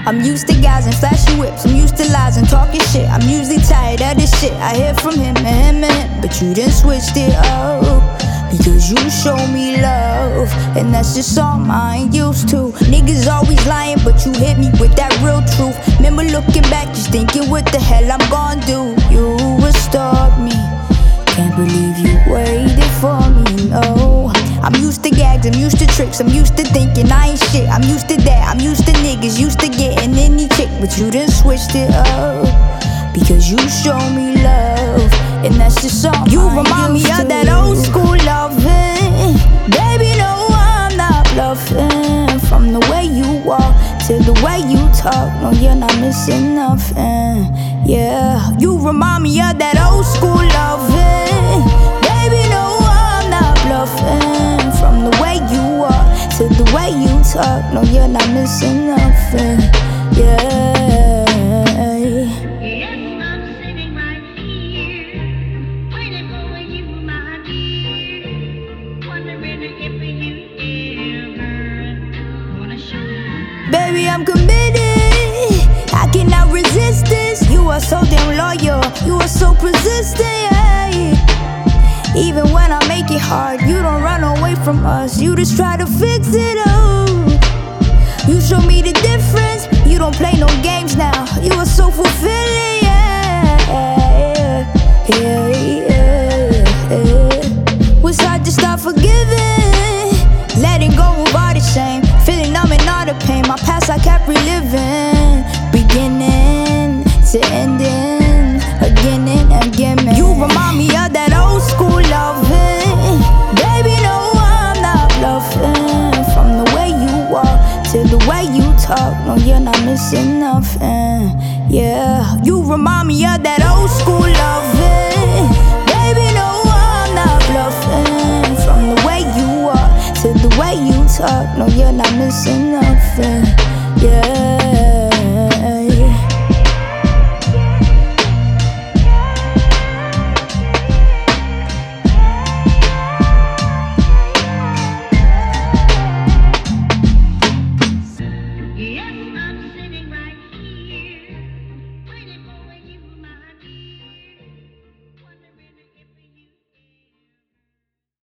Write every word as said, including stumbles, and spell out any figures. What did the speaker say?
I'm used to guys and flashy whips, I'm used to lies and talking shit. I'm usually tired of this shit I hear from him and him and him. But you done switched it up, because you show me love, and that's just something I ain't used to. Niggas always lying, but you hit me with that real truth. Remember looking back, just thinking what the hell I'm gon' do. You would stop me, can't believe you waited for me, no. I'm used to gags, I'm used to tricks, I'm used to thinking I ain't shit. I'm used to that, I'm used to niggas, used to getting any chick. But you done switched it up, because you show me love, and that's just something you I remind me of to. That old school loving. Baby, no, I'm not bluffing. From the way you walk to the way you talk, no, you're not missing nothing. Yeah, you remind me of that old school loving. Baby, no, I'm not bluffing. From the way you walk to the way you talk, no, you're not missing nothing. Yeah. Baby, I'm committed, I cannot resist this. You are so damn loyal, you are so persistent, yeah. Even when I make it hard, you don't run away from us, you just try to fix it up. You show me the difference, you don't play no games now. You are so fulfilling, yeah, yeah, yeah, yeah, yeah. Was hard to start forgiving, letting go of all the shame, feeling numb and all the pain. My past I kept reliving, beginning to ending, again and again, man. You remind me of that old school loving. Baby, no, I'm not bluffing. From the way you walk to the way you talk, no, you're not missing nothing. Yeah, you remind me of that old school loving. Baby, no, I'm not bluffing. From the way you walk to the way you talk, no, you're not missing nothing. Yeah.